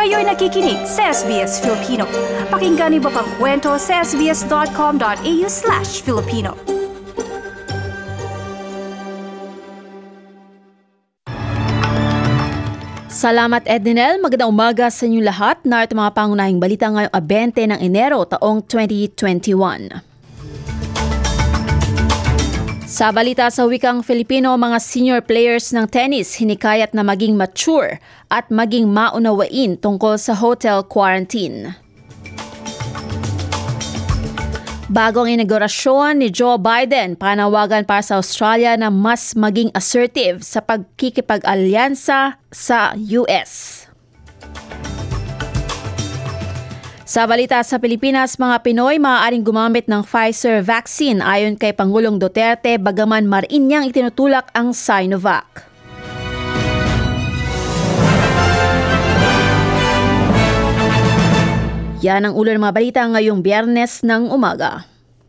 Kayo'y nakikinig sa SBS Filipino. Pakinggan niyo pa ang kwento sa sbs.com.au/Filipino. Salamat Ednel, magandang umaga sa inyo lahat. Narito mga pangunahing balita ngayong 20 ng Enero taong 2021. Sa balita sa wikang Filipino, mga senior players ng tennis hinikayat na maging mature at maging maunawain tungkol sa hotel quarantine. Bagong inaugurasyon ni Joe Biden, panawagan para sa Australia na mas maging assertive sa pagkikipag-alyansa sa US. Sa balita sa Pilipinas, mga Pinoy maaaring gumamit ng Pfizer vaccine ayon kay Pangulong Duterte bagaman marin niyang itinutulak ang Sinovac. Yan ang ulo ng mga balita ngayong Biyernes ng umaga.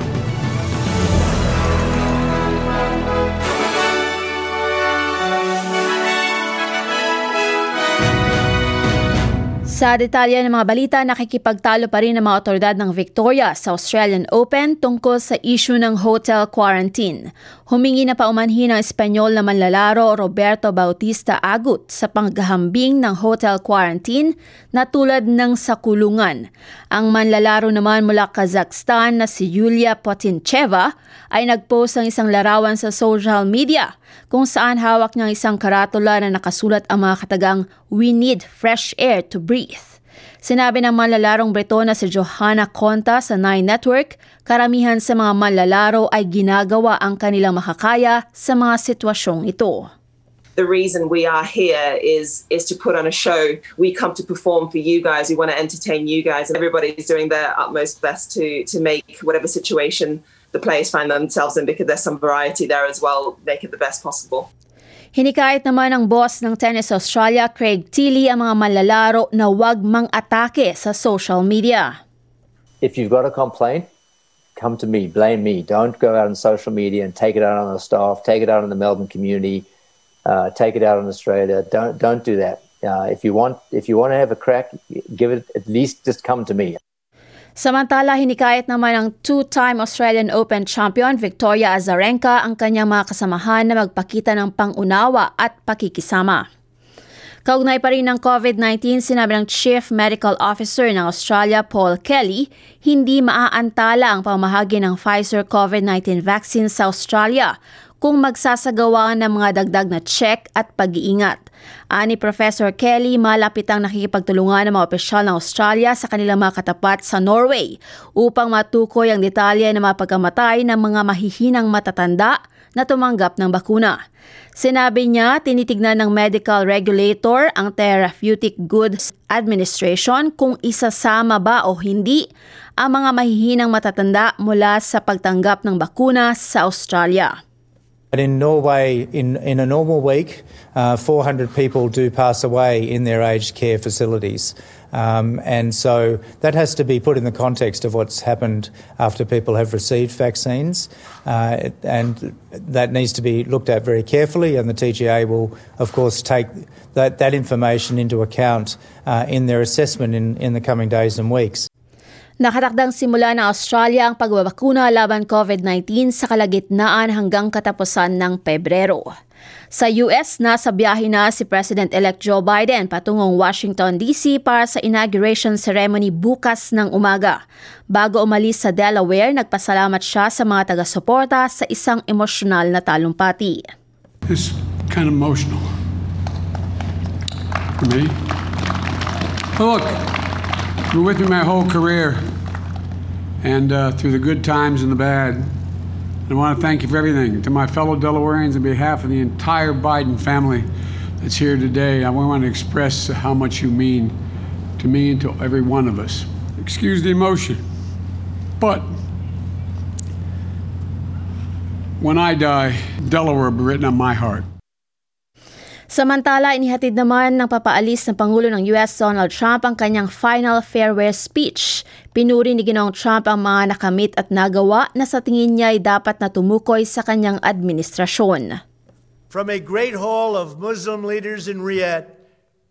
Sa detalye ng mga balita, nakikipagtalo pa rin ang mga otoridad ng Victoria sa Australian Open tungkol sa issue ng hotel quarantine. Humingi na paumanhin ng Espanyol na manlalaro Roberto Bautista Agut sa paghahambing ng hotel quarantine na tulad ng sa kulungan. Ang manlalaro naman mula Kazakhstan na si Yulia Putintseva ay nagpost ng isang larawan sa social media kung saan hawak niyang isang karatula na nakasulat ang mga katagang "We need fresh air to breathe." Sinabi ng manlalarong Bretona si Johanna Conta sa Nine Network, karamihan sa mga manlalaro ay ginagawa ang kanilang makakaya sa mga sitwasyong ito. The reason we are here is to put on a show. We come to perform for you guys. We want to entertain you guys, and everybody is doing their utmost best to make whatever situation the players find themselves in, because there's some variety there as well, make it the best possible. Hinikayat naman ng boss ng Tennis Australia, Craig Tiley, ang mga manlalaro na huwag mang-atake sa social media. If you've got a complaint, come to me, blame me. Don't go out on social media and take it out on the staff, take it out on the Melbourne community, take it out on Australia. Don't do that. If you want to have a crack, give it, at least just come to me. Samantala, hinikayat naman ng two-time Australian Open champion Victoria Azarenka ang kanyang mga kasamahan na magpakita ng pangunawa at pakikisama. Kaugnay pa rin ng COVID-19, sinabi ng Chief Medical Officer ng Australia, Paul Kelly, hindi maaantala ang pamahagi ng Pfizer COVID-19 vaccine sa Australia kung magsasagawa ng mga dagdag na check at pag-iingat. Ani Professor Kelly, malapit ang nakikipagtulungan ng mga opisyal ng Australia sa kanilang mga katapat sa Norway upang matukoy ang detalye ng mga pagkamatay ng mga mahihinang matatanda na tumanggap ng bakuna. Sinabi niya, tinitignan ng medical regulator ang Therapeutic Goods Administration kung isasama ba o hindi ang mga mahihinang matatanda mula sa pagtanggap ng bakuna sa Australia. But in Norway, in a normal week, 400 people do pass away in their aged care facilities. And so that has to be put in the context of what's happened after people have received vaccines. And that needs to be looked at very carefully, and the TGA will, of course, take that information into account in their assessment in the coming days and weeks. Nakatakdang simula ng Australia ang pagbabakuna laban COVID-19 sa kalagitnaan hanggang katapusan ng Pebrero. Sa US, nasa biyahe na si President-elect Joe Biden patungong Washington, D.C. para sa inauguration ceremony bukas ng umaga. Bago umalis sa Delaware, nagpasalamat siya sa mga taga-suporta sa isang emosyonal na talumpati. It's kind of emotional for me. Look, you're with me my whole career, and through the good times and the bad. I want to thank you for everything. To my fellow Delawareans, on behalf of the entire Biden family that's here today, I want to express how much you mean to me and to every one of us. Excuse the emotion, but when I die, Delaware will be written on my heart. Samantala, inihatid naman ng papaalis ng Pangulo ng US Donald Trump ang kanyang final farewell speech. Pinuri ni Ginoong Trump ang mga nakamit at nagawa na sa tingin niya ay dapat na tumukoy sa kanyang administrasyon. From a great hall of Muslim leaders in Riyadh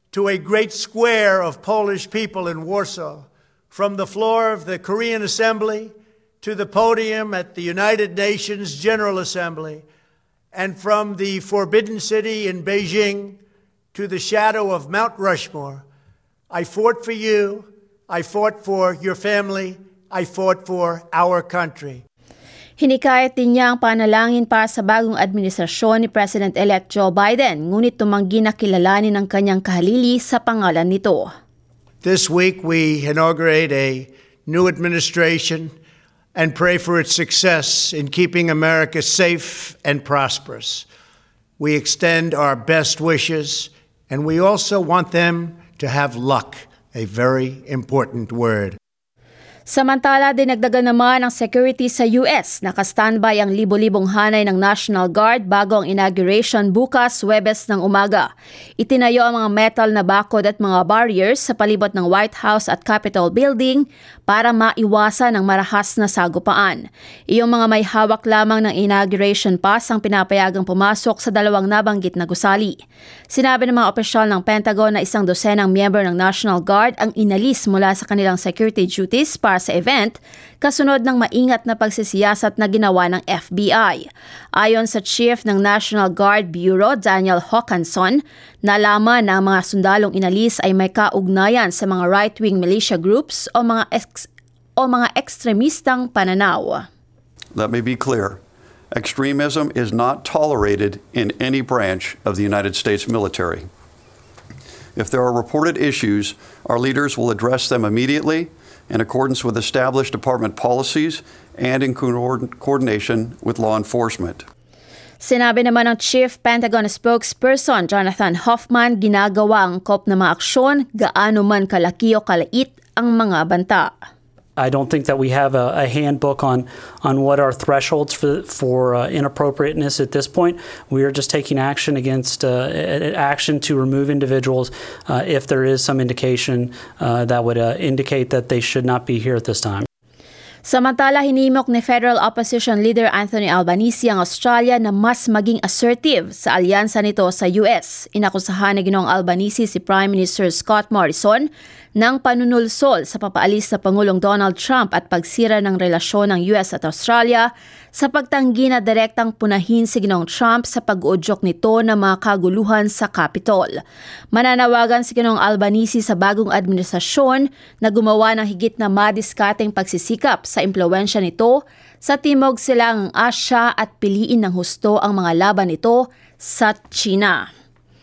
to a great square of Polish people in Warsaw, from the floor of the Korean Assembly to the podium at the United Nations General Assembly, and from the Forbidden City in Beijing to the shadow of Mount Rushmore. I fought for you, I fought for your family, I fought for our country. Hinikayat din niya ang panalangin para sa bagong administrasyon ni President-elect Joe Biden, ngunit tumanggi na kilalanin ang kanyang kahalili sa pangalan nito. This week we inaugurate a new administration and pray for its success in keeping America safe and prosperous. We extend our best wishes, and we also want them to have luck, a very important word. Samantala, dinagdagan naman ang security sa US. Naka-standby ang libo-libong hanay ng National Guard bago ang inauguration bukas, Huwebes ng umaga. Itinayo ang mga metal na bakod at mga barriers sa palibot ng White House at Capitol Building para maiwasan ang marahas na sagupaan. Iyong mga may hawak lamang ng inauguration pass ang pinapayagang pumasok sa dalawang nabanggit na gusali. Sinabi ng mga opisyal ng Pentagon na 100 miyembro ng National Guard ang inalis mula sa kanilang security duties para sa event, kasunod ng maingat na pagsisiyasat na ginawa ng FBI. Ayon sa Chief ng National Guard Bureau, Daniel Hokanson, nalaman na ang mga sundalong inalis ay may kaugnayan sa mga right-wing militia groups o mga ekstremistang pananaw. Let me be clear. Extremism is not tolerated in any branch of the United States military. If there are reported issues, our leaders will address them immediately in accordance with established department policies and in coordination with law enforcement. Sinabi naman ng Chief Pentagon spokesperson Jonathan Hoffman, ginagawa ang angkop na mga aksyon, gaano man kalaki o kalait ang mga banta. I don't think that we have a handbook on what our thresholds for inappropriateness at this point. We are just taking action against action to remove individuals if there is some indication that would indicate that they should not be here at this time. Samantala, hinimok ni Federal Opposition Leader Anthony Albanese ang Australia na mas maging assertive sa alyansa nito sa US. Inakusahan ni Ginoong Albanese si Prime Minister Scott Morrison ng panunulsol sa papaalis na Pangulong Donald Trump at pagsira ng relasyon ng US at Australia sa pagtanggi na direktang punahin si Ginoong Trump sa pag-uudyok nito ng mga kaguluhan sa Capitol. Mananawagan si Ginoong Albanese sa bagong administrasyon na gumawa ng higit na madiskateng pagsisikap sa impluwensya nito sa Timog Silangang Asya at piliin ng husto ang mga laban nito sa China.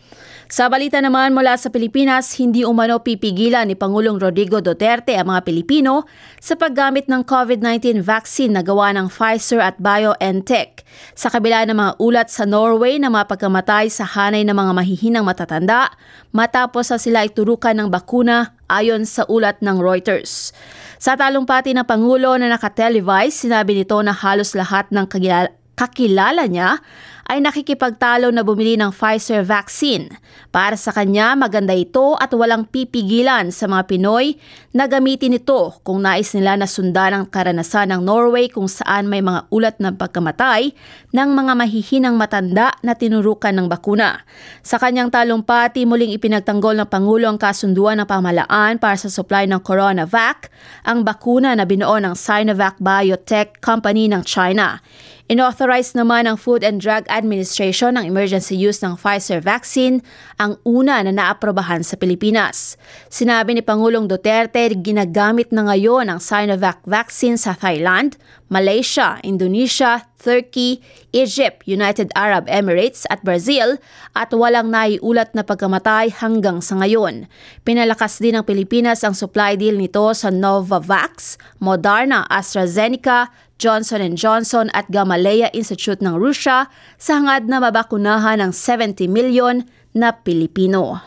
Sa balita naman mula sa Pilipinas, hindi umano pipigilan ni Pangulong Rodrigo Duterte ang mga Pilipino sa paggamit ng COVID-19 vaccine na gawa ng Pfizer at BioNTech. Sa kabila ng mga ulat sa Norway na mga pagkamatay sa hanay ng mga mahihinang matatanda matapos na sila iturukan ng bakuna ayon sa ulat ng Reuters. Sa talumpati ng Pangulo na nakatelevise, sinabi nito na halos lahat ng kakilala niya ay nakikipagtalo na bumili ng Pfizer vaccine. Para sa kanya, maganda ito at walang pipigilan sa mga Pinoy na gamitin ito kung nais nila na sundan ang karanasan ng Norway kung saan may mga ulat ng pagkamatay ng mga mahihinang matanda na tinurukan ng bakuna. Sa kanyang talumpati, muling ipinagtanggol ng Pangulo ang kasunduan ng pamahalaan para sa supply ng CoronaVac, ang bakuna na binuo ng Sinovac Biotech Company ng China. Inauthorize naman ng Food and Drug Administration ang emergency use ng Pfizer vaccine, ang una na naaprobahan sa Pilipinas. Sinabi ni Pangulong Duterte, ginagamit na ngayon ang Sinovac vaccine sa Thailand, Malaysia, Indonesia, Turkey, Egypt, United Arab Emirates at Brazil at walang naiulat na pagkamatay hanggang sa ngayon. Pinalakas din ng Pilipinas ang supply deal nito sa Novavax, Moderna, AstraZeneca, Johnson & Johnson at Gamaleya Institute ng Russia sa hangad na mabakunahan ng 70 milyon na Pilipino.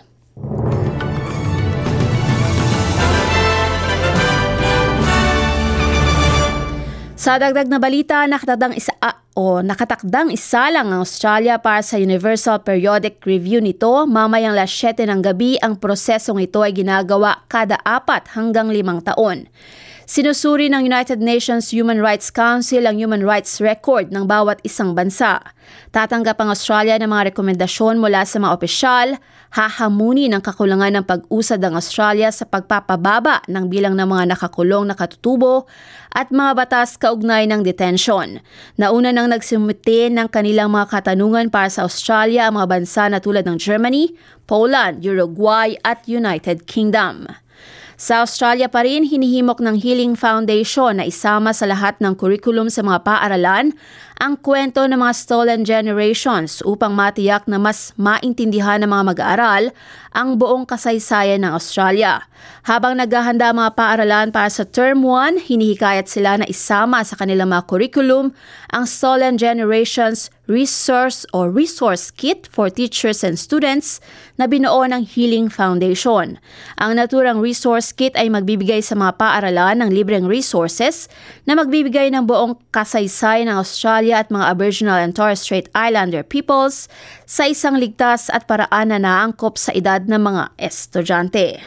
Sa dagdag na balita, nakatakdang isa lang ang Australia para sa Universal Periodic Review nito. Mamayang 7:00 ng gabi, ang prosesong ito ay ginagawa kada 4 hanggang 5 taon. Sinusuri ng United Nations Human Rights Council ang human rights record ng bawat isang bansa. Tatanggap ang Australia ng mga rekomendasyon mula sa mga opisyal, hahamunin ang kakulangan ng pag-usad ng Australia sa pagpapababa ng bilang ng mga nakakulong na katutubo at mga batas kaugnay ng detention. Nauna nang nagsumite ng kanilang mga katanungan para sa Australia ang mga bansa na tulad ng Germany, Poland, Uruguay at United Kingdom. Sa Australia pa rin, hinihimok ng Healing Foundation na isama sa lahat ng curriculum sa mga paaralan ang kwento ng mga stolen generations upang matiyak na mas maintindihan ng mga mag-aaral ang buong kasaysayan ng Australia. Habang naghahanda mga paaralan para sa Term 1, hinihikayat sila na isama sa kanilang mga curriculum ang Stolen Generations Resource Kit for Teachers and Students na binuo ng Healing Foundation. Ang naturang resource kit ay magbibigay sa mga paaralan ng libreng resources na magbibigay ng buong kasaysayan ng Australia at mga Aboriginal and Torres Strait Islander peoples sa isang ligtas at paraan na naangkop sa edad ng mga estudyante.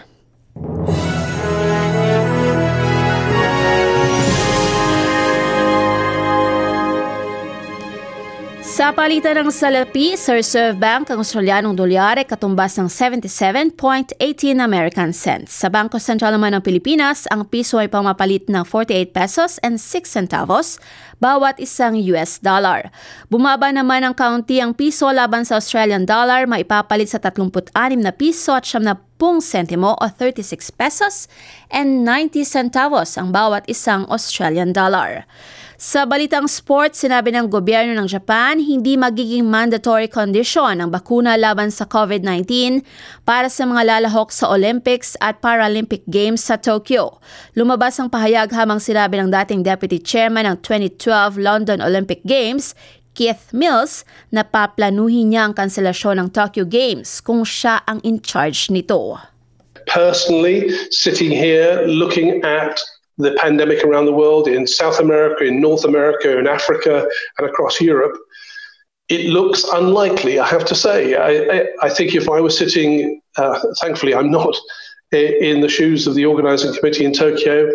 Sa palitan ng salapi, sa Reserve Bank, ang Australianong dolyar ay katumbas ng 77.18 American cents. Sa Bangko Sentral naman ng Pilipinas, ang piso ay pamapalit ng 48 pesos and 6 centavos bawat isang US dollar. Bumaba naman ng kaunti ang piso laban sa Australian dollar, maipapalit sa 36 na piso at 70 sentimo o 36 pesos and 90 centavos ang bawat isang Australian dollar. Sa balitang sports, sinabi ng gobyerno ng Japan, hindi magiging mandatory condition ang bakuna laban sa COVID-19 para sa mga lalahok sa Olympics at Paralympic Games sa Tokyo. Lumabas ang pahayag habang sinabi ng dating Deputy Chairman ng 2012 London Olympic Games, Keith Mills, na paplanuhin niya ang kanselasyon ng Tokyo Games kung siya ang in charge nito. Personally, sitting here looking at the pandemic around the world, in South America, in North America, in Africa, and across Europe, it looks unlikely, I have to say. I think if I was sitting, thankfully I'm not, in the shoes of the organising committee in Tokyo,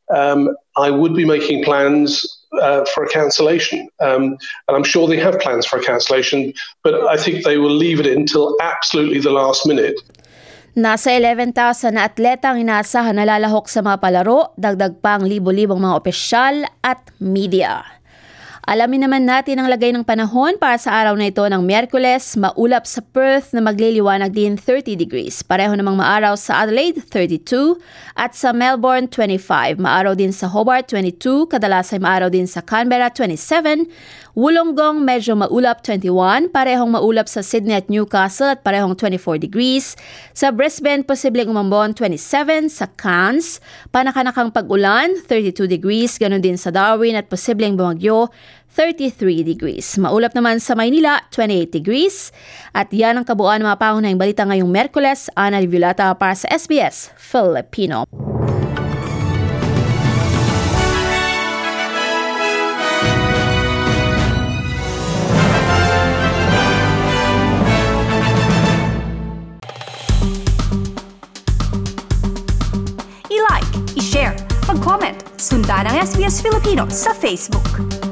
I would be making plans for a cancellation. And I'm sure they have plans for a cancellation, but I think they will leave it until absolutely the last minute. Nasa 11,000 na atleta ang inaasahan na lalahok sa mga palaro, dagdag pa ang libo-libong mga opisyal at media. Alamin naman natin ang lagay ng panahon para sa araw na ito ng Miyerkules. Maulap sa Perth na magliliwanag din 30 degrees. Pareho namang maaraw sa Adelaide 32 at sa Melbourne 25. Maaraw din sa Hobart 22, kadalas ay maaraw din sa Canberra 27. Wollongong medyo maulap 21, parehong maulap sa Sydney at Newcastle at parehong 24 degrees. Sa Brisbane, posibleng umambon 27, sa Cairns, panakanakang pag-ulan 32 degrees, ganun din sa Darwin at posibleng bumagyo 33 degrees. Maulap naman sa Maynila, 28 degrees. At yan ang kabuuan ng mga pangunahing balita ngayong Miyerkules. Ana Liviolata para sa SBS Filipino. I-like, i-share, mag-comment, sundan ang SBS Filipino sa Facebook.